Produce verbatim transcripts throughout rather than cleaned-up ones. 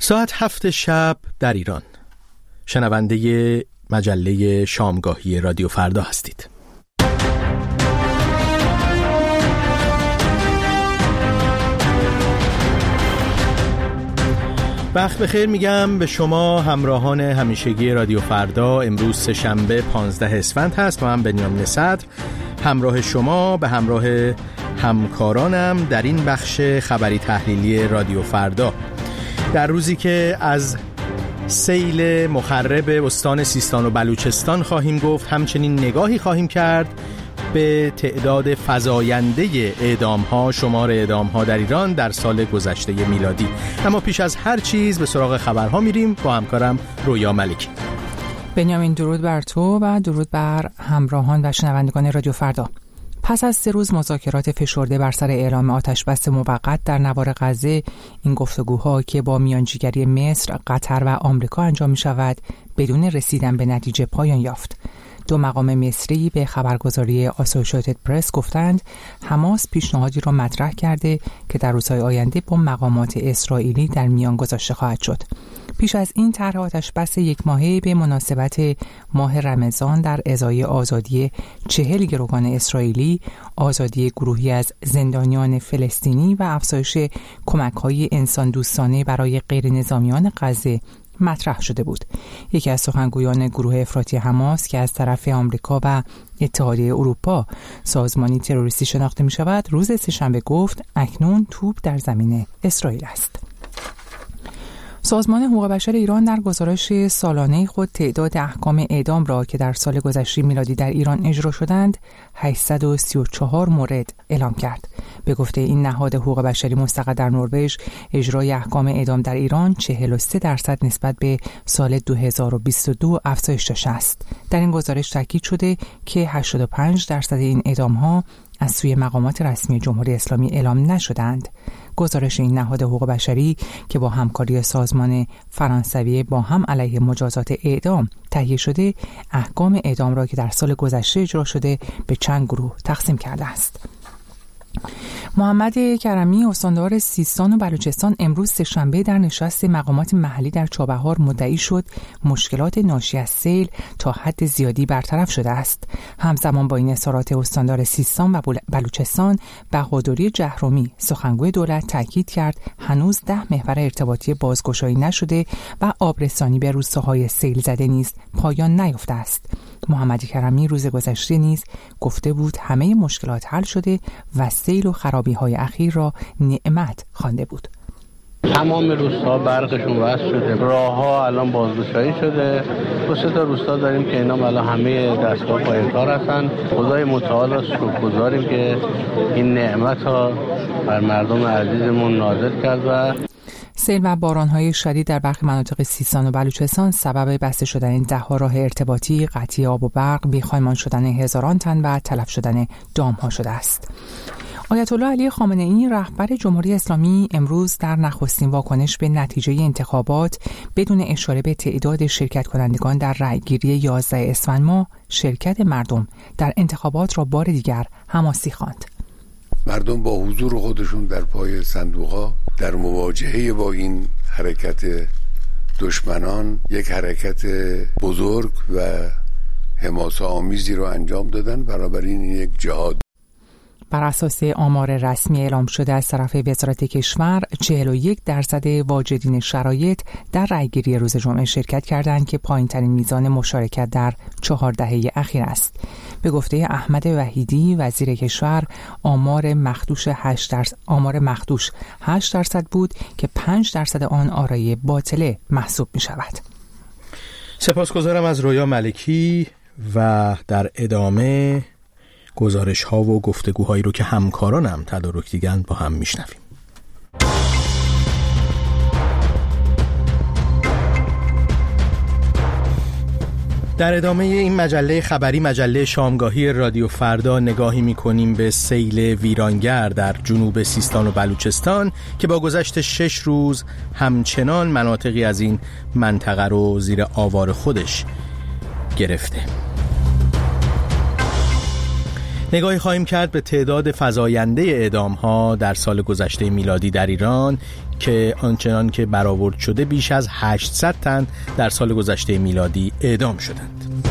ساعت هفت شب در ایران. شنونده مجله شامگاهی رادیو فردا هستید. وقت بخیر میگم به شما همراهان همیشگی رادیو فردا. امروز سه شنبه پانزده اسفند هست و من بنیامین صدر همراه شما به همراه همکارانم در این بخش خبری تحلیلی رادیو فردا، در روزی که از سیل مخرب استان سیستان و بلوچستان خواهیم گفت، همچنین نگاهی خواهیم کرد به تعداد فزاینده اعدام‌ها، شمار اعدام‌ها در ایران در سال گذشته میلادی. اما پیش از هر چیز به سراغ خبرها میریم با همکارم رویا ملکی. بنیامین، درود بر تو و درود بر همراهان و شنوندگان رادیو فردا. پس از سه روز مذاکرات فشرده بر سر اعلام آتشبس موقت در نوار غزه، این گفتگوها که با میانجیگری مصر، قطر و آمریکا انجام می شود، بدون رسیدن به نتیجه پایان یافت. دو مقام مصری به خبرگزاری آسوشییتد پرس گفتند حماس پیشنهادی را مطرح کرده که در روزهای آینده با مقامات اسرائیلی در میان گذاشته خواهد شد. پیش از این طرح آتشبس یک ماهه به مناسبت ماه رمضان در ازای آزادی چهل گروگان اسرائیلی، آزادی گروهی از زندانیان فلسطینی و افزایش کمک‌های انسان دوستانه برای غیر نظامیان غزه مطرح شده بود. یکی از سخنگویان گروه افراطی حماس که از طرف آمریکا و اتحادیه اروپا سازمانی تروریستی شناخته می شود، روز سه‌شنبه گفت اکنون توپ در زمین اسرائیل است. سازمان حقوق بشر ایران در گزارش سالانه خود تعداد احکام اعدام را که در سال گذشته میلادی در ایران اجرا شدند هشتصد و سی و چهار مورد اعلام کرد. به گفته این نهاد حقوق بشری مستقر در نروژ، اجرای احکام اعدام در ایران چهل و سه درصد نسبت به سال دو هزار و بیست و دو افزایش داشته است. در این گزارش تاکید شده که هشتاد و پنج درصد این اعدام‌ها از سوی مقامات رسمی جمهوری اسلامی اعلام نشدند. گزارش این نهاد حقوق بشری که با همکاری سازمان فرانسوی با هم علیه مجازات اعدام تهیه شده، احکام اعدام را که در سال گذشته اجرا شده به چند گروه تقسیم کرده است. محمد کرمی، استاندار سیستان و بلوچستان، امروز سه‌شنبه در نشست مقامات محلی در چابهار مدعی شد مشکلات ناشی از سیل تا حد زیادی برطرف شده است. همزمان با این اظهارات استاندار سیستان و بلوچستان، بهادری جهرومی، سخنگوی دولت، تاکید کرد هنوز ده محور ارتباطی بازگشایی نشده و آبرسانی به روستاهای سیل زده نیز پایان نیافته است. محمد کرمی روز گذشته نیز گفته بود همه مشکلات حل شده و سیل و خرابی‌های اخیر را نعمت خوانده بود. تمام روستا برقشون وصل شده، راه‌ها الان بازگشایی شده. دو سه تا روستا داریم که اینا الان همه دستگاه پای کار هستن. خدای متعال را شکرگزاریم که این نعمت‌ها بر مردم عزیزمون نازل کرد. و سیل و باران‌های شدید در برخی مناطق سیستان و بلوچستان سبب بسته شدن ده‌ها راه ارتباطی، قطعی آب و برق، بی‌خانمان شدن هزاران تن و تلف شدن دام‌ها شده است. آیت الله علی خامنه‌ای، رهبر جمهوری اسلامی، امروز در نخستین واکنش به نتیجه انتخابات بدون اشاره به تعداد شرکت کنندگان در رأیگیری یازده اسفند ماه، شرکت مردم در انتخابات را بار دیگر حماسی خواند. مردم با حضور خودشون در پای صندوق‌ها در مواجهه با این حرکت دشمنان یک حرکت بزرگ و حماسه آمیزی رو انجام دادن. بنابراین این یک جهاد. بر اساس آمار رسمی اعلام شده از طرف وزارت کشور، چهل و یک درصد واجدین شرایط در رأیگیری روز جمعه شرکت کردند که پایین‌ترین میزان مشارکت در چهار دهه اخیر است. به گفته احمد وحیدی، وزیر کشور، آمار مخدوش هشت درصد آمار مخدوش هشت درصد بود که پنج درصد آن آرای باطله محسوب می شود. سپاسگزارم از رویا ملکی و در ادامه گزارش ها و گفتگوهایی رو که همکارانم تدارک دیدن با هم میشنویم. در ادامه این مجله خبری، مجله شامگاهی رادیو فردا، نگاهی میکنیم به سیل ویرانگر در جنوب سیستان و بلوچستان که با گذشت شش روز همچنان مناطقی از این منطقه رو زیر آوار خودش گرفته. نگاهی خواهیم کرد به تعداد فزاینده اعدام‌ها در سال گذشته میلادی در ایران که آنچنان که برآورد شده بیش از هشتصد تن در سال گذشته میلادی اعدام شدند.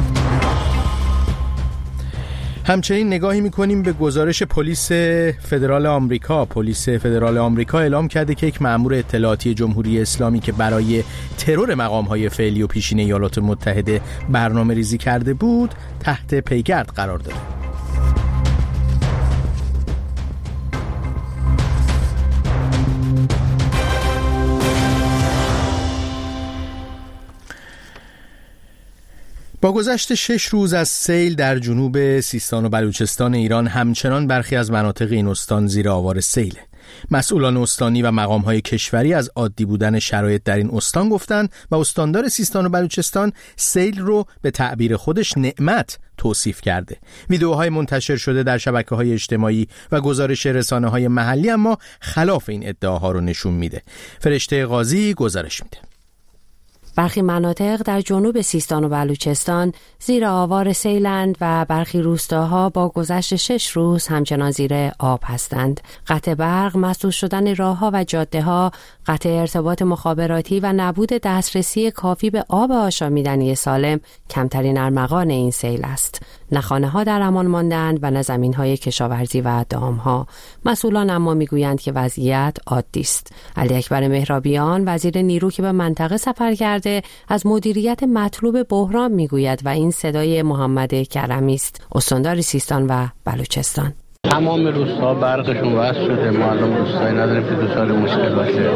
همچنین نگاهی می‌کنیم به گزارش پلیس فدرال آمریکا. پلیس فدرال آمریکا اعلام کرده که یک مأمور اطلاعاتی جمهوری اسلامی که برای ترور مقام‌های فعلی و پیشین ایالات متحده برنامه‌ریزی کرده بود تحت پیگرد قرار داره. با گذشت شش روز از سیل در جنوب سیستان و بلوچستان ایران همچنان برخی از مناطق این استان زیر آوار سیله. مسئولان استانی و مقام‌های کشوری از عادی بودن شرایط در این استان گفتند و استاندار سیستان و بلوچستان سیل رو به تعبیر خودش نعمت توصیف کرده. ویدیوهای منتشر شده در شبکه‌های اجتماعی و گزارش رسانه‌های محلی اما خلاف این ادعاها رو نشون میده. فرشته قاضی گزارش میده. برخی مناطق در جنوب سیستان و بلوچستان زیر آوار سیلند و برخی روستاها با گذشت شش روز همچنان زیر آب هستند. قطع برق، مسدود شدن راه‌ها و جاده‌ها، قطع ارتباط مخابراتی و نبود دسترسی کافی به آب آشامیدنی سالم کمترین ارمغان این سیل است. نه خانه‌ها در امان ماندند و نه زمین‌های کشاورزی و دام‌ها. مسئولان اما می‌گویند که وضعیت عادی است. علی اکبر مهرابیان، وزیر نیرو که به منطقه سفر کرده، از مدیریت مطلوب بحران میگوید و این صدای محمد کرمی است، استاندار سیستان و بلوچستان. تمام روستا برقشون وصل شده، ما الان روستایی نداریم که دچار مشکل باشه.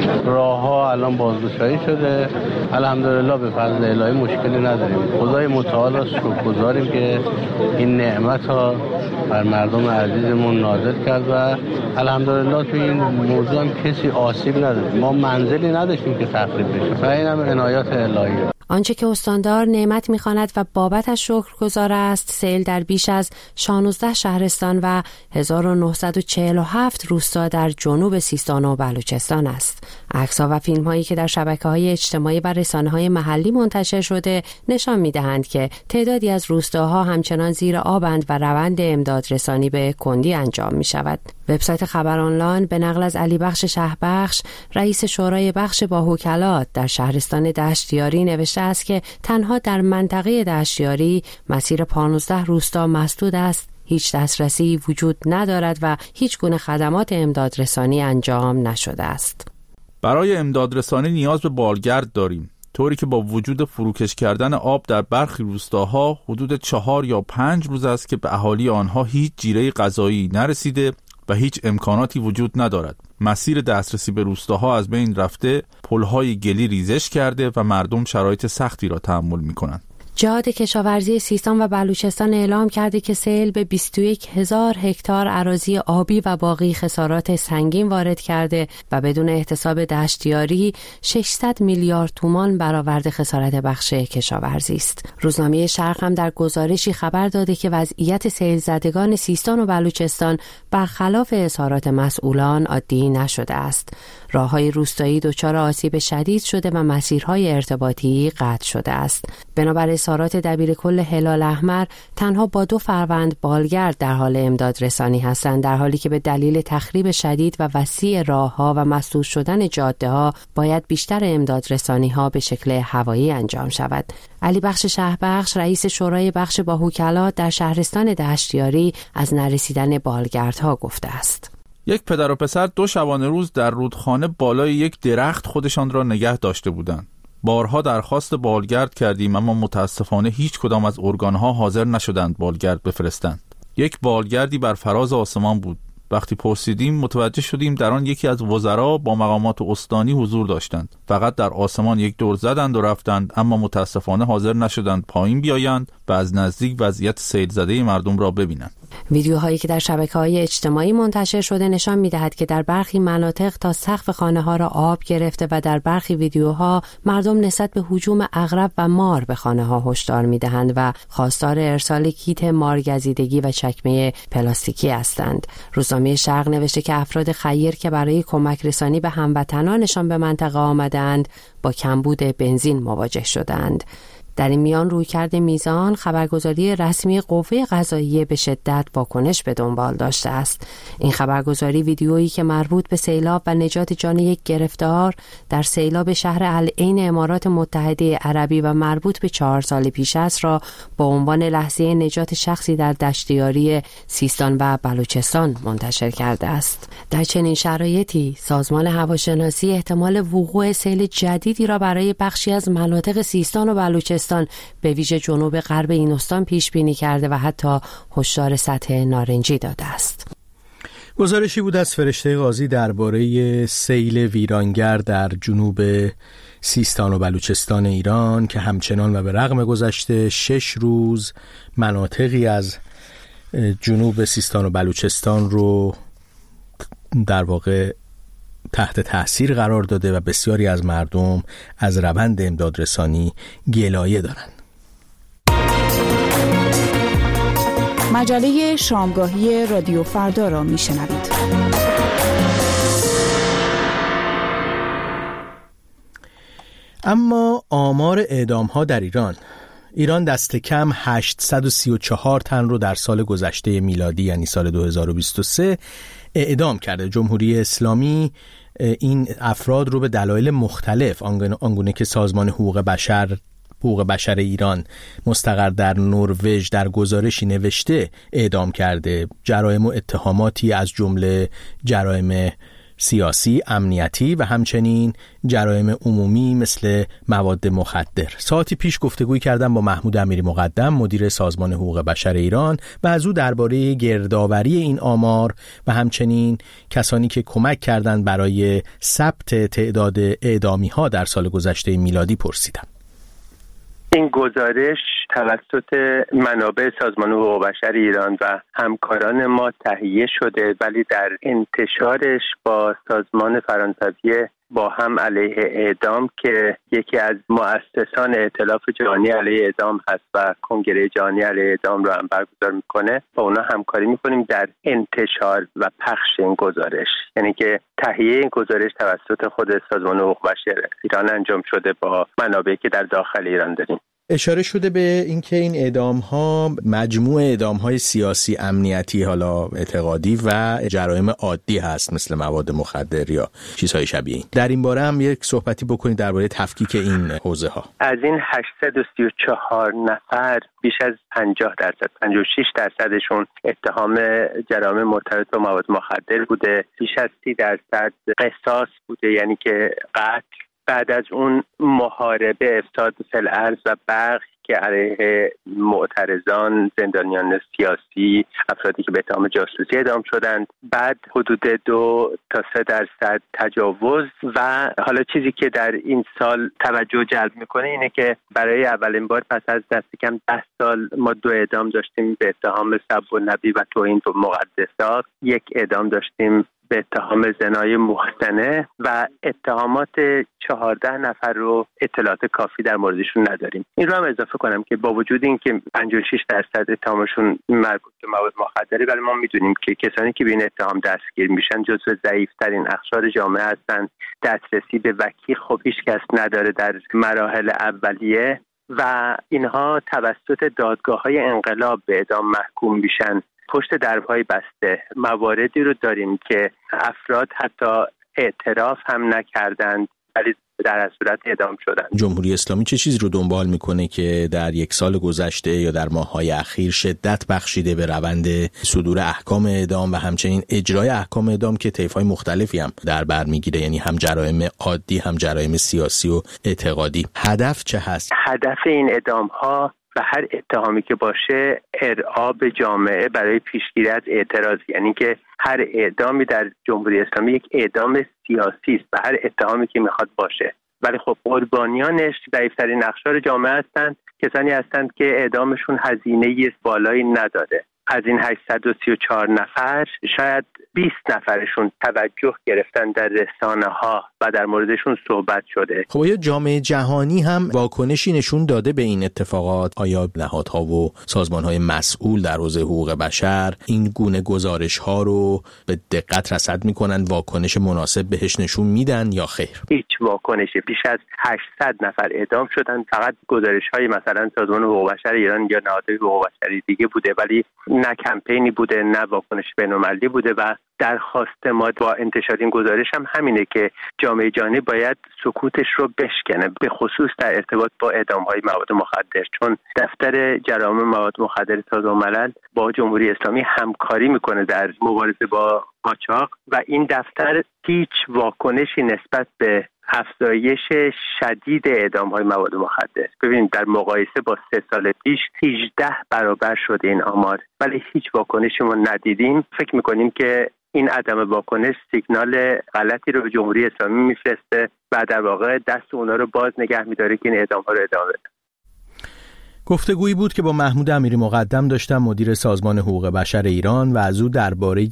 راه‌ها الان بازگشایی شده، الحمدلله به فضل الهی مشکلی نداریم. خدای متعال را شکرگزاریم که این نعمت‌ها بر مردم عزیزمون نازل کرد و الحمدلله تو این موضوع هم کسی آسیب نداشت. ما منزلی نداشتیم که تخریب بشه و این هم عنایت الهی. آنچه که استاندار نعمت می‌خواند و بابتش شکرگزار است، سیل در بیش از شانزده شهرستان و هزار و نهصد و چهل و هفت روستا در جنوب سیستان و بلوچستان است. عکس‌ها و فیلم‌هایی که در شبکه‌های اجتماعی و رسانه‌های محلی منتشر شده نشان می‌دهند که تعدادی از روستاها همچنان زیر آبند و روند امدادرسانی به کندی انجام می‌شود. وبسایت خبر آنلاین به نقل از علی بخش شهبخش، رئیس شورای بخش باهوکلات در شهرستان دشتیاری نوشته است که تنها در منطقه دشتیاری مسیر پانزده روستا مسدود است، هیچ دسترسی وجود ندارد و هیچ گونه خدمات امدادرسانی انجام نشده است. برای امدادرسانی نیاز به بالگرد داریم، طوری که با وجود فروکش کردن آب در برخی روستاها حدود چهار یا پنج روز است که به اهالی آنها هیچ جیره غذایی نرسیده و هیچ امکاناتی وجود ندارد. مسیر دسترسی به روستاها از بین رفته، پل‌های گلی ریزش کرده و مردم شرایط سختی را تحمل می‌کنند. جهاد کشاورزی سیستان و بلوچستان اعلام کرده که سیل به بیست و یک هزار هکتار اراضی آبی و باقی خسارات سنگین وارد کرده و بدون احتساب دشتیاری ششصد میلیارد تومان برآورد خسارت بخش کشاورزی است. روزنامه شرق هم در گزارشی خبر داده که وضعیت سیل زدگان سیستان و بلوچستان برخلاف اظهارات مسئولان عادی نشده است. راه‌های روستایی دچار آسیب شدید شده و مسیرهای ارتباطی قطع شده است. بنابر اظهارات دبیرکل هلال احمر، تنها با دو فروند بالگرد در حال امداد رسانی هستند، در حالی که به دلیل تخریب شدید و وسیع راه‌ها و مسدود شدن جاده‌ها باید بیشتر امداد رسانی‌ها به شکل هوایی انجام شود. علی بخش شهبخش، رئیس شورای بخش باهوکلات در شهرستان دشتیاری، از نرسیدن بالگردها گفته است. یک پدر و پسر دو شبانه روز در رودخانه بالای یک درخت خودشان را نگه داشته بودند. بارها درخواست بالگرد کردیم اما متاسفانه هیچ کدام از ارگانها حاضر نشدند بالگرد بفرستند. یک بالگردی بر فراز آسمان بود. وقتی پرسیدیم متوجه شدیم در آن یکی از وزرا با مقامات استانی حضور داشتند. فقط در آسمان یک دور زدند و رفتند، اما متاسفانه حاضر نشدند پایین بیایند و از نزدیک وضعیت سیل زده مردم را ببینند. ویدیوهایی که در شبکه‌های اجتماعی منتشر شده نشان می‌دهد که در برخی مناطق تا سقف خانه‌ها را آب گرفته و در برخی ویدیوها مردم نسبت به هجوم عقرب و مار به خانه‌ها هشدار می‌دهند و خواستار ارسال کیت مارگزیدگی و چکمه پلاستیکی هستند. روزنامه شرق نوشته که افراد خیر که برای کمک رسانی به هموطنانشان به منطقه آمدند با کمبود بنزین مواجه شدند. در این میان رویکرد میزان خبرگزاری رسمی قوه قضاییه به شدت واکنش به دنبال داشته است. این خبرگزاری ویدیویی که مربوط به سیلاب و نجات جان یک گرفتار در سیلاب شهر العین امارات متحده عربی و مربوط به چهار سال پیش است را با عنوان لحظه نجات شخصی در دشتیاری سیستان و بلوچستان منتشر کرده است. در چنین شرایطی سازمان هواشناسی احتمال وقوع سیل جدیدی را برای بخشی از مناطق سیستان و بلوچستان به ویژه جنوب غرب این استان پیش بینی کرده و حتی هشدار سطح نارنجی داده است. گزارشی بود از فرشته قاضی درباره سیل ویرانگر در جنوب سیستان و بلوچستان ایران که همچنان و به رغم گذشته شش روز مناطقی از جنوب سیستان و بلوچستان رو در واقع تحت تاثیر قرار داده و بسیاری از مردم از روند امدادرسانی گلایه دارند. مجله شامگاهی رادیو فردا را میشنوید. اما آمار اعدام‌ها در ایران ایران دست کم هشتصد و سی و چهار تن رو در سال گذشته میلادی یعنی سال دو هزار و بیست و سه اعدام کرده. جمهوری اسلامی این افراد رو به دلایل مختلف آنگونه که سازمان حقوق بشر حقوق بشر ایران مستقر در نروژ در گزارشی نوشته اعدام کرده. جرایم و اتهاماتی از جمله جرایم سیاسی، امنیتی و همچنین جرایم عمومی مثل مواد مخدر. ساعتی پیش گفتگوی کردم با محمود امیری مقدم مدیر سازمان حقوق بشر ایران و از او درباره گردآوری این آمار و همچنین کسانی که کمک کردند برای ثبت تعداد اعدامی ها در سال گذشته میلادی پرسیدم. این گزارش توسط منابع سازمان حقوق بشر ایران و همکاران ما تهیه شده، ولی در انتشارش با سازمان فرانسوی با هم علیه اعدام که یکی از مؤسسان ائتلاف جهانی علیه اعدام هست و کنگره جهانی علیه اعدام رو هم برگزار میکنه، با اونا همکاری میکنیم در انتشار و پخش این گزارش. یعنی که تهیه این گزارش توسط خود سازمان حقوق بشر ایران انجام شده با منابعی که در داخل ایران داریم. اشاره شده به اینکه این اعدام‌ها مجموع اعدام‌های سیاسی، امنیتی، حالا اعتقادی و جرایم عادی هست مثل مواد مخدر یا چیزهای شبیه این. در این باره هم یک صحبتی بکنید درباره تفکیک این حوزه‌ها. از این هشتصد و سی و چهار نفر بیش از پنجاه درصد، پنجاه و شش درصدشون اتهام جرایم مرتبط با مواد مخدر بوده، بیش از سی درصد قصاص بوده، یعنی که قتل. بعد از اون محاربه، افساد فی الارض و برخی که علیه معترضان، زندانیان سیاسی، افرادی که به اتهام جاسوسی اعدام شدند. بعد حدود دو تا سه درصد تجاوز. و حالا چیزی که در این سال توجه جلب میکنه اینه که برای اولین بار پس از دست کم ده سال ما دو اعدام داشتیم به اتهام سب النبی و توهین به مقدسات، یک اعدام داشتیم به اتهام زنای محسنه و اتهامات چهارده نفر رو اطلاعات کافی در موردشون نداریم. این رو هم اضافه کنم که با وجود این که پنجاه و شش درصد اتهامشون مربوط به مواد مخدره، ولی ما میدونیم که کسانی که به این اتهام دستگیر میشن جزو ضعیف‌ترین اقشار جامعه هستند. دسترسی به وکیل خب هیچ کس نداره در مراحل اولیه و اینها توسط دادگاه‌های انقلاب به اعدام محکوم میشن. پشت درهای بسته مواردی رو داریم که افراد حتی اعتراف هم نکردند ولی در از صورت اعدام شدند. جمهوری اسلامی چه چیزی رو دنبال میکنه که در یک سال گذشته یا در ماه‌های اخیر شدت بخشیده به روند صدور احکام اعدام و همچنین اجرای احکام اعدام که طیف‌های مختلفی هم در بر میگیره، یعنی هم جرایم عادی هم جرایم سیاسی و اعتقادی؟ هدف چه هست؟ هدف این اعدام‌ها و هر اتهامی که باشه ارعاب جامعه برای پیشگیری از اعتراض، یعنی که هر اعدامی در جمهوری اسلامی یک اعدام سیاسی است و هر اتهامی که میخواد باشه، ولی خب قربانیانش ضعیف‌ترین اقشار جامعه هستند، کسانی هستند که اعدامشون هزینه بالایی نداره. از این هشتصد و سی و چهار نفر شاید بیست نفرشون توجه گرفتن در رسانه ها و در موردشون صحبت شده. خب آیا جامعه جهانی هم واکنشی نشون داده به این اتفاقات؟ آیا نهادها و سازمان‌های مسئول در حوزه حقوق بشر این گونه گزارش‌ها رو به دقت رصد می‌کنن، واکنش مناسب بهش نشون میدن یا خیر؟ هیچ واکنشی. بیش از هشتصد نفر اعدام شدن. فقط گزارش‌های مثلا سازمان حقوق بشر ایران یا نهادهای حقوق بشری دیگه بوده، ولی نه کمپینی بوده، نه واکنش بین‌المللی بوده و درخواست ما با انتشار این گزارش هم همینه که جامعه جهانی باید سکوتش رو بشکنه، به خصوص در ارتباط با اعدام‌های مواد مخدر، چون دفتر جرائم مواد مخدر سازمان ملل با جمهوری اسلامی همکاری میکنه در مبارزه با قاچاق و این دفتر هیچ واکنشی نسبت به افزایش شدید اعدام‌های مواد مخدر. ببینید در مقایسه با سه سال پیش هجده برابر شده این آمار، ولی هیچ واکنشی ما ندیدیم. فکر میکنیم که این عدم واکنش سیگنال غلطی رو به جمهوری اسلامی میفرسته و در واقع دست اونا رو باز نگه میداره که این اعدام‌ها رو ادامه بدن. گفتگویی بود که با محمود امیری مقدم داشتم، مدیر سازمان حقوق بشر ایران، و از او درباره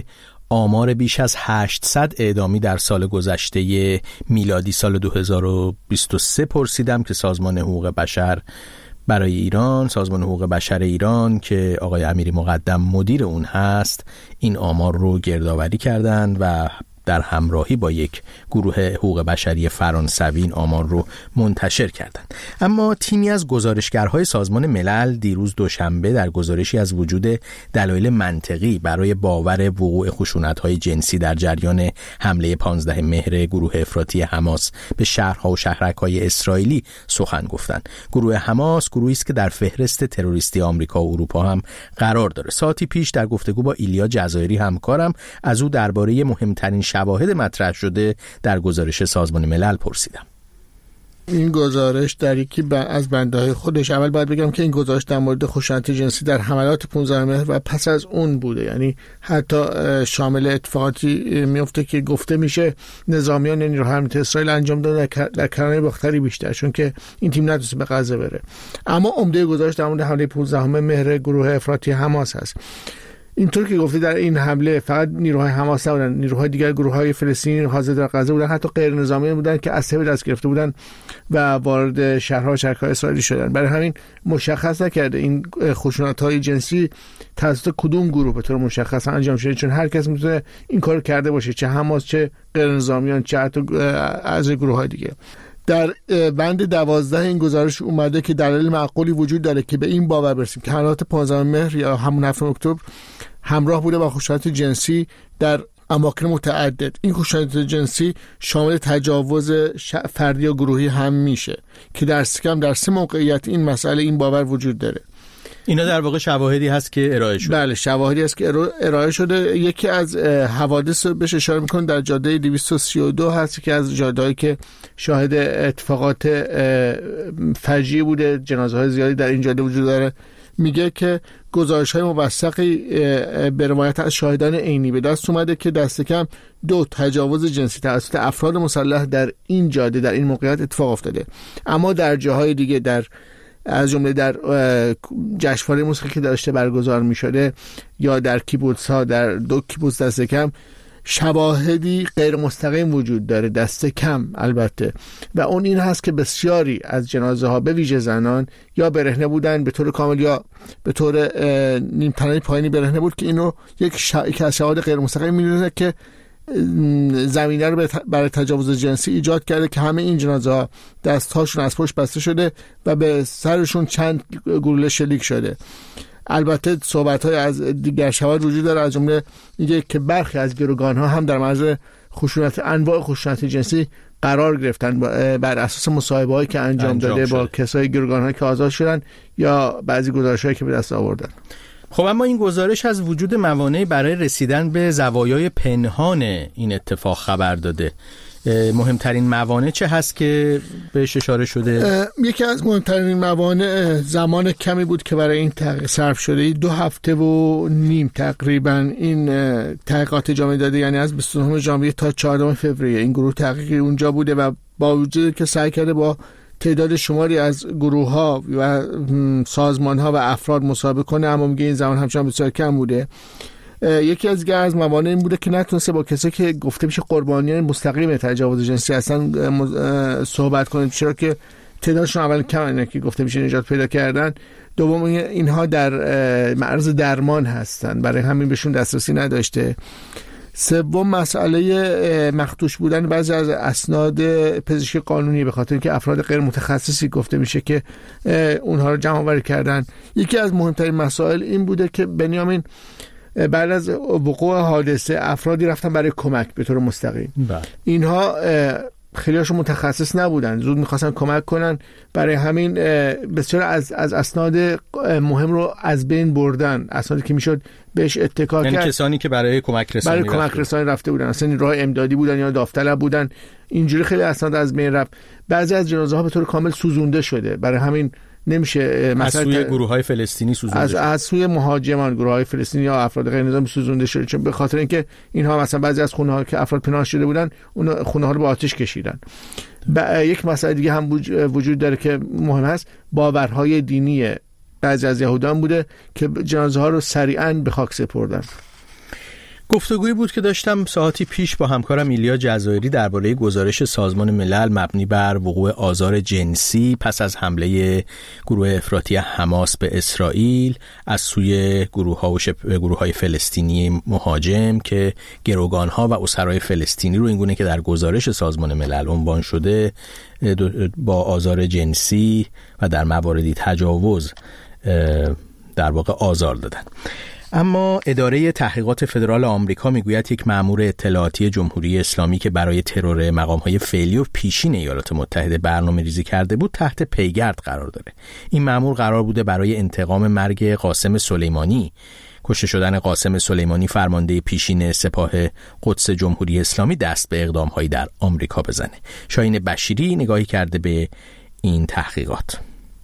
آمار بیش از هشتصد اعدامی در سال گذشته میلادی سال دو هزار و بیست و سه پرسیدم که سازمان حقوق بشر برای ایران، سازمان حقوق بشر ایران که آقای امیری مقدم مدیر اون هست، این آمار رو گردآوری کردند و در همراهی با یک گروه حقوق بشری فرانسوی این آمار رو منتشر کردند. اما تیمی از گزارشگرهای سازمان ملل دیروز دوشنبه در گزارشی از وجود دلایل منطقی برای باور وقوع خشونت‌های جنسی در جریان حمله پانزده مهر گروه افراطی حماس به شهرها و شهرک‌های اسرائیلی سخن گفتند. گروه حماس گروهی است که در فهرست تروریستی آمریکا و اروپا هم قرار داره. ساعتی پیش در گفتگو با ایلیا جزایری همکارم از او درباره مهمترین شواهد مطرح شده در گزارش سازمان ملل پرسیدم. این گزارش در یکی از بندهای خودش، اول باید بگم که این گزارش در مورد خشونت جنسی در حملات پانزده مهر و پس از اون بوده، یعنی حتی شامل اتفاقاتی میفته که گفته میشه نظامیان نیروهای امنیتی اسرائیل انجام دادن در کرانه باختری بیشتر، چون که این تیم نتونسته به غزه بره. اما عمده گزارش در مورد حمله پانزده مهر گروه افراطی حماس هست. اینطور که گفته در این حمله فقط نیروهای حماس نبودن، نیروهای دیگر گروه‌های فلسطینی حاضر در غزه بودن، حتی غیر نظامیان بودن که اسلحه دست گرفته بودن و وارد شهرها و شهرهای اسرائیلی شدن. برای همین مشخص نکرده این خشونت‌های جنسی توسط کدوم گروه به طور مشخص انجام شده، چون هر کس میتونه این کارو کرده باشه، چه حماس، چه غیر نظامیان، چه حتی از گروه‌های دیگه. در بند دوازده این گزارش اومده که دلایل معقولی وجود داره که به این باور برسیم که حملات پانزده مهر یا همون هفتم اکتبر همراه بوده با خشونت جنسی در اماکن متعدد. این خشونت جنسی شامل تجاوز فردی یا گروهی هم میشه که در سکم در سه موقعیت این مسئله این باور وجود داره. اینا در واقع شواهدی هست که ارائه شده. بله، شواهدی هست که ارائه شده. یکی از حوادث بهش اشاره میکنه در جاده دویست و سی و دو هست که از جاده‌ای که شاهد اتفاقات فجیعی بوده، جنازه های زیادی در این جاده وجود داره. میگه که گزارش‌های موثقی به روایت از شاهدان عینی به دست اومده که دست کم دو تجاوز جنسی توسط افراد مسلح در این جاده در این موقعیت اتفاق افتاده. اما در جاهای دیگه، در از جمله در جشنواره موسیقی که داشته برگزار می‌شده یا در کیبوتس‌ها، در دو کیبوتس دست کم شواهدی غیر مستقیم وجود داره، دست کم البته، و اون این هست که بسیاری از جنازه ها به ویژه زنان یا برهنه بودن به طور کامل یا به طور نیمتنه پایینی برهنه بود که اینو یک شا... یک از شواهد غیر مستقیم می‌دونه که زمینه رو برای تجاوز جنسی ایجاد کرده که همه این جنازه ها دست‌هاشون از پشت بسته شده و به سرشون چند گلوله شلیک شده. البته صحبت‌های از دیگر شواهد وجود داره، از جمله میگه که برخی از گروگان‌ها هم در معرض خشونت انواع خشونت جنسی قرار گرفتن بر اساس مصاحبه‌هایی که انجام, انجام داده شده با کسای گروگان‌ها که آزاد شدن یا بعضی گزارش‌هایی که به دست آوردن. خب اما این گزارش از وجود موانعی برای رسیدن به زوایای پنهان این اتفاق خبر داده. مهمترین موانع چه هست که بهش اشاره شده؟ یکی از مهمترین موانع زمان کمی بود که برای این تحقیق صرف شده. دو هفته و نیم تقریبا این تحقیقات جامعه داده، یعنی از بیست و نه ژانویه تا چهاردهم فوریه این گروه تحقیقی اونجا بوده و با وجود که سعی کرده با تعداد شماری از گروه‌ها و سازمان‌ها و افراد مصاحبه کنه، اما میگه این زمان همچنان بسیار کم بوده. یکی از دیگه از موانع این بوده که نتونسته با کسایی که گفته میشه قربانیان مستقیم تجاوز جنسی هستن صحبت کنه، چرا که تعدادشون اول کم که گفته میشه نجات پیدا کردن. دوم اینها در معرض درمان هستن، برای همین بهشون دسترسی نداشته. سوم مسئله مخدوش بودن بعضی از اسناد پزشکی قانونی، به خاطر اینکه افراد غیر متخصصی گفته میشه که اونها رو جمع آوری کردن. یکی از مهمترین مسائل این بوده که بنیامین بعد از وقوع حادثه افرادی رفتن برای کمک به طور مستقیم. بله. اینها خیلی هاشون متخصص نبودن، زود میخواستن کمک کنن، برای همین بسیار از از اسناد مهم رو از بین بردن، اسنادی که میشد بهش اتکا کرد. یعنی کسانی که برای کمک رسانی برای کمک رسانی رفته بودن، اصلا راه امدادی بودن یا داوطلب بودن، اینجوری خیلی اسناد از بین رفت. بعضی از جنازه ها به طور کامل سوزونده شده، برای همین نمیشه از سوی گروه های فلسطینی سوزونده از, از سوی مهاجمان، گروه های فلسطینی یا افراد غیر نظامی سوزونده شده، چون به خاطر اینکه اینها مثلا بعضی از خونه ها که افراد پناه شده بودن اون خونه ها رو با آتش کشیدن. یک مسئله دیگه هم وجود داره که مهم هست، باورهای دینی بعضی از یهودان بوده که جنازه ها رو سریعاً به خاک سپردن. گفتگویی بود که داشتم ساعتی پیش با همکارم ایلیا جزایری درباره گزارش سازمان ملل مبنی بر وقوع آزار جنسی پس از حمله گروه افراطی حماس به اسرائیل از سوی گروه‌ها و شبه گروه‌های فلسطینی مهاجم که گروگان‌ها و اسرای فلسطینی رو اینگونه که در گزارش سازمان ملل عنوان شده با آزار جنسی و در مواردی تجاوز در واقع آزار دادن. اما اداره تحقیقات فدرال آمریکا میگوید یک مأمور اطلاعاتی جمهوری اسلامی که برای ترور مقام‌های فعلی و پیشین ایالات متحده برنامه‌ریزی کرده بود تحت پیگرد قرار داره. این مأمور قرار بوده برای انتقام مرگ قاسم سلیمانی، کشته شدن قاسم سلیمانی فرمانده پیشین سپاه قدس جمهوری اسلامی، دست به اقدام‌هایی در آمریکا بزنه. شاهین بشیری نگاهی کرده به این تحقیقات.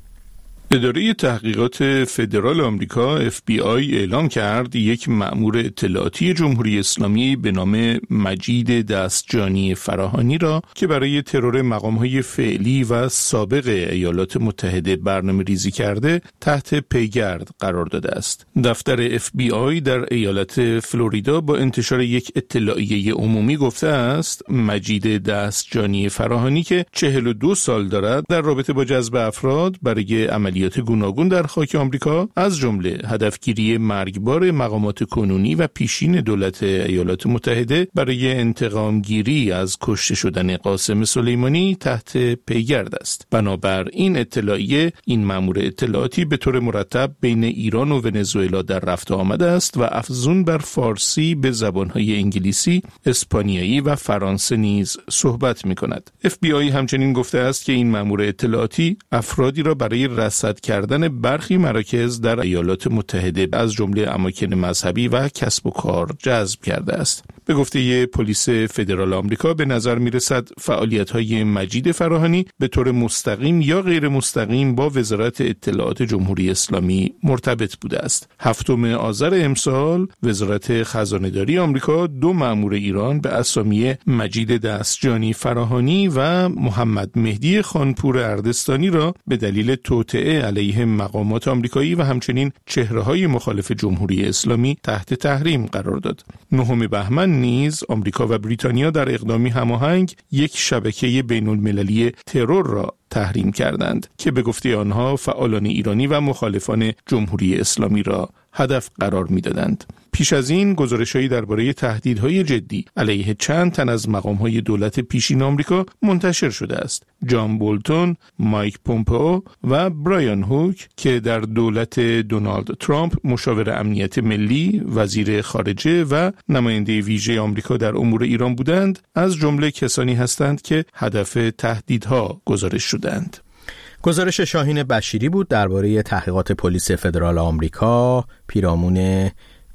اداره تحقیقات فدرال آمریکا اف بی آی اعلام کرد یک مأمور اطلاعاتی جمهوری اسلامی به نام مجید دستجانی فراهانی را که برای ترور مقام‌های فعلی و سابق ایالات متحده برنامه ریزی کرده تحت پیگرد قرار داده است. دفتر اف بی آی در ایالت فلوریدا با انتشار یک اطلاعیه عمومی گفته است مجید دستجانی فراهانی که چهل و دو سال دارد در رابطه با جذب افراد برای عملیات گوناگون در خاک آمریکا از جمله هدفگیری مرگبار مقامات کنونی و پیشین دولت ایالات متحده برای انتقام گیری از کشته شدن قاسم سلیمانی تحت پیگرد است. بنابر این اطلاعیه این مأمور اطلاعاتی به طور مرتب بین ایران و ونزوئلا در رفت و آمد است و افزون بر فارسی به زبانهای انگلیسی، اسپانیایی و فرانسه نیز صحبت می‌کند. اف بی آی همچنین گفته است که این مأمور اطلاعاتی افرادی را برای رصد کردن برخی مراکز در ایالات متحده از جمله اماکن مذهبی و کسب و کار جذب کرده است. به گفته پلیس فدرال آمریکا به نظر می‌رسد فعالیت‌های مجید فراهانی به طور مستقیم یا غیر مستقیم با وزارت اطلاعات جمهوری اسلامی مرتبط بوده است. هفتم آذر امسال وزارت خزانه‌داری آمریکا دو مأمور ایران به اسامی مجید دستجانی فراهانی و محمد مهدی خانپور اردستانی را به دلیل توطئه علیه مقامات آمریکایی و همچنین چهره‌های مخالف جمهوری اسلامی تحت تحریم قرار داد. نهم بهمن نیز آمریکا و بریتانیا در اقدامی هماهنگ یک شبکه بین‌المللی ترور را تحریم کردند که به گفته آنها فعالان ایرانی و مخالفان جمهوری اسلامی را هدف قرار می‌دادند. پیش از این گزارش‌هایی درباره تهدیدهای جدی علیه چند تن از مقام‌های دولت پیشین آمریکا منتشر شده است. جان بولتون، مایک پومپئو و برایان هوک که در دولت دونالد ترامپ مشاور امنیت ملی، وزیر خارجه و نماینده ویژه آمریکا در امور ایران بودند، از جمله کسانی هستند که هدف تهدیدها گزارش شدند. گزارش شاهین بشیری بود درباره تحقیقات پلیس فدرال آمریکا پیرامون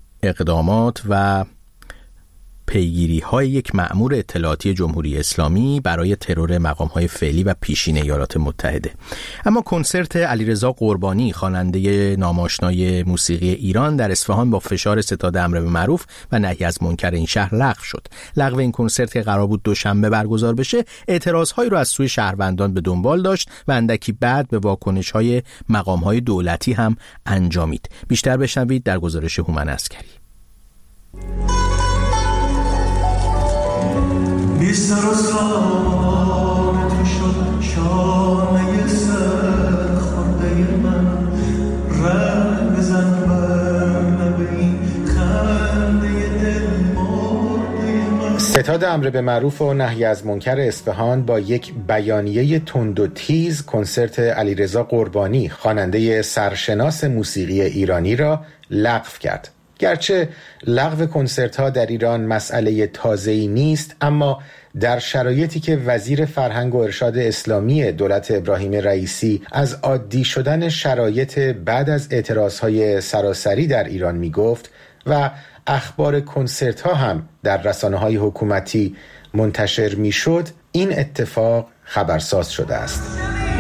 اقدامات و پیگیری های یک مأمور اطلاعاتی جمهوری اسلامی برای ترور مقام های فعلی و پیشین ایالات متحده. اما کنسرت علیرضا قربانی خواننده ناماشنای موسیقی ایران در اصفهان با فشار ستاد امر به معروف و نهی از منکر این شهر لغو شد. لغو این کنسرت که قرار بود دوشنبه برگزار بشه اعتراض هایی رو از سوی شهروندان به دنبال داشت و اندکی بعد به واکنش های مقام های دولتی هم انجامید. بیشتر بشنوید در گزارش هومن عسکری. ستاد امر به معروف و نهی از منکر اصفهان با یک بیانیه تند و تیز کنسرت علیرضا قربانی خواننده سرشناس موسیقی ایرانی را لغو کرد. گرچه لغو کنسرت ها در ایران مسئله تازه‌ای نیست، اما در شرایطی که وزیر فرهنگ و ارشاد اسلامی دولت ابراهیم رئیسی از عادی شدن شرایط بعد از اعتراضهای سراسری در ایران می گفت و اخبار کنسرت ها هم در رسانه های حکومتی منتشر می شد، این اتفاق خبرساز شده است.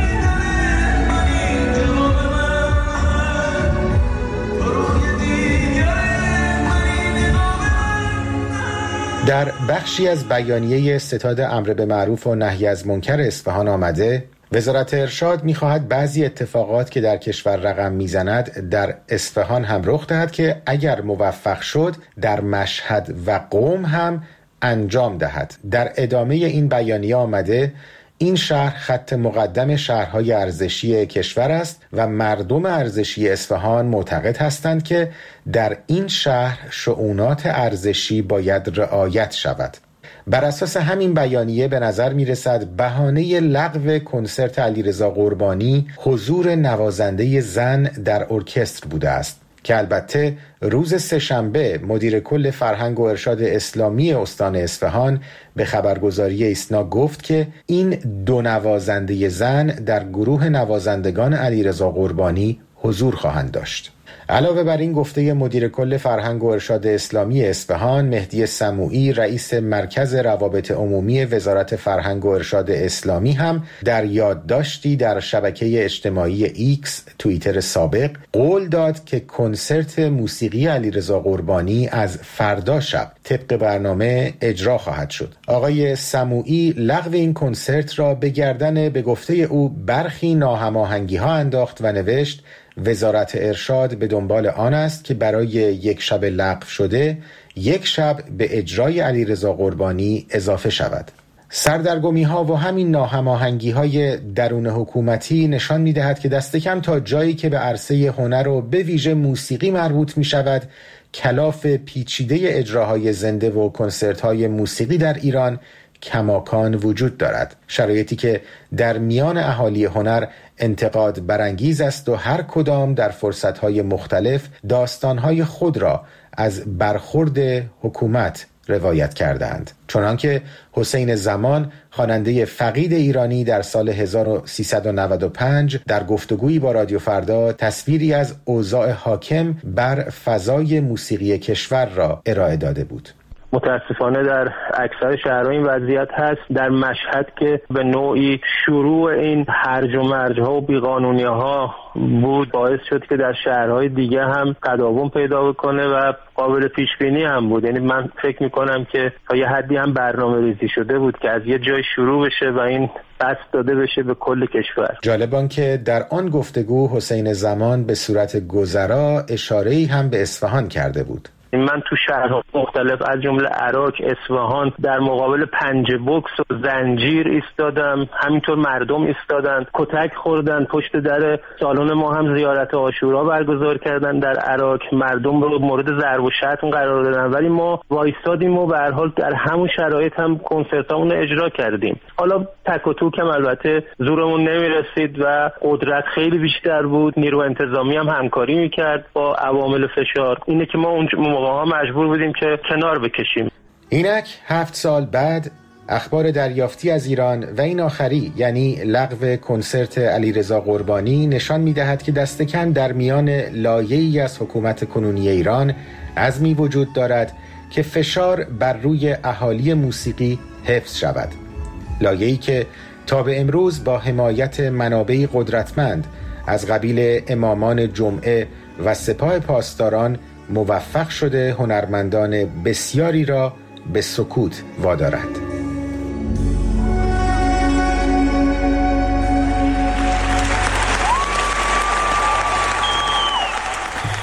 در بخشی از بیانیه ستاد امر به معروف و نهی از منکر اصفهان آمده وزارت ارشاد می‌خواهد بعضی اتفاقات که در کشور رقم می‌زند در اصفهان هم رخ دهد که اگر موفق شد در مشهد و قم هم انجام دهد. در ادامه این بیانیه آمده این شهر خط مقدم شهرهای ارزشی کشور است و مردم ارزشی اصفهان معتقد هستند که در این شهر شؤونات ارزشی باید رعایت شود. بر اساس همین بیانیه به نظر می رسد بهانه لغو کنسرت علیرضا قربانی حضور نوازنده زن در ارکستر بوده است که البته روز سه‌شنبه مدیر کل فرهنگ و ارشاد اسلامی استان اصفهان به خبرگزاری ایسنا گفت که این دو نوازنده زن در گروه نوازندگان علیرضا قربانی حضور خواهند داشت. علاوه بر این گفته مدیر کل فرهنگ و ارشاد اسلامی اصفهان مهدی سموعی رئیس مرکز روابط عمومی وزارت فرهنگ و ارشاد اسلامی هم در یادداشتی در شبکه اجتماعی ایکس توییتر سابق قول داد که کنسرت موسیقی علیرضا قربانی از فردا شب طبق برنامه اجرا خواهد شد. آقای سموعی لغو این کنسرت را به گردن به گفته او برخی ناهماهنگی ها انداخت و نوشت وزارت ارشاد به دنبال آن است که برای یک شب لغو شده یک شب به اجرای علیرضا قربانی اضافه شود. سردرگمی ها و همین ناهماهنگی های درون حکومتی نشان می دهد که دست کم تا جایی که به عرصه هنر و به ویژه موسیقی مربوط می شود کلاف پیچیده اجراهای زنده و کنسرت های موسیقی در ایران کماکان وجود دارد، شرایطی که در میان اهالی هنر انتقاد برانگیز است و هر کدام در فرصتهای مختلف داستانهای خود را از برخورد حکومت روایت کردند، چنانکه حسین زمان خواننده فقید ایرانی در سال هزار و سیصد و نود و پنج در گفتگویی با رادیو فردا تصویری از اوضاع حاکم بر فضای موسیقی کشور را ارائه داده بود. متاسفانه در اکثر شهرها این وضعیت هست. در مشهد که به نوعی شروع این هرج و مرج ها و بیقانونی ها بود باعث شد که در شهرهای دیگه هم تداوم پیدا بکنه و قابل پیش بینی هم بود. یعنی من فکر میکنم که تا یه حدی هم برنامه ریزی شده بود که از یه جای شروع بشه و این بس داده بشه به کل کشور. جالب آن که در آن گفتگو حسین زمان به صورت گذرا اشاره‌ای هم به اصفهان کرده بود. من تو شهرها مختلف از جمله عراق، اصفهان در مقابل پنجه بوکس و زنجیر ایستادم، همینطور مردم ایستادند، کتک خوردن، پشت در سالن ما هم زیارت عاشورا برگزار کردن در عراق، مردم رو مورد ضرب و شتم قرار دادن، ولی ما وایستادیم و به هر حال در همون شرایط هم کنسرتامون رو اجرا کردیم. حالا تک و توک هم البته زورمون نمیرسید و قدرت خیلی بیشتر بود، نیرو انتظامی هم همکاری میکرد با عوامل فشار، اینه که ما اون ما مجبور بودیم که کنار بکشیم. اینک هفت سال بعد اخبار دریافتی از ایران و این آخری یعنی لغو کنسرت علیرضا قربانی نشان می‌دهد که دست کم در میان لایه‌ای از حکومت کنونی ایران عزمی وجود دارد که فشار بر روی اهالی موسیقی حفظ شود، لایه‌ای که تا به امروز با حمایت منابعی قدرتمند از قبیل امامان جمعه و سپاه پاسداران موفق شده هنرمندان بسیاری را به سکوت وادارد.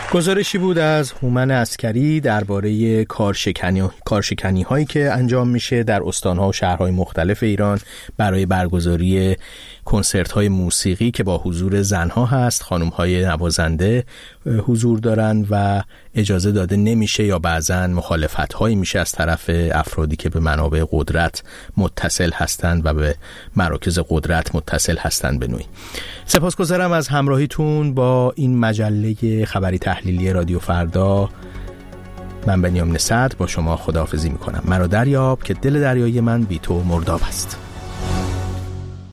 گزارشی بود از هومن عسکری درباره کارشکنی کارشکنی هایی که انجام میشه در استانها و شهرهای مختلف ایران برای برگزاری کنسرت های موسیقی که با حضور زنها هست. خانم های نوازنده حضور دارن و اجازه داده نمیشه یا بعضا مخالفت هایی میشه از طرف افرادی که به منابع قدرت متصل هستند و به مراکز قدرت متصل هستند به نوعی. سپاسگزارم از همراهیتون با این مجله خبری تحلیلی رادیو فردا. من بنیامین صدر با شما خداحافظی میکنم. مرا دریاب که دل دریایی من بی تو مرداب است.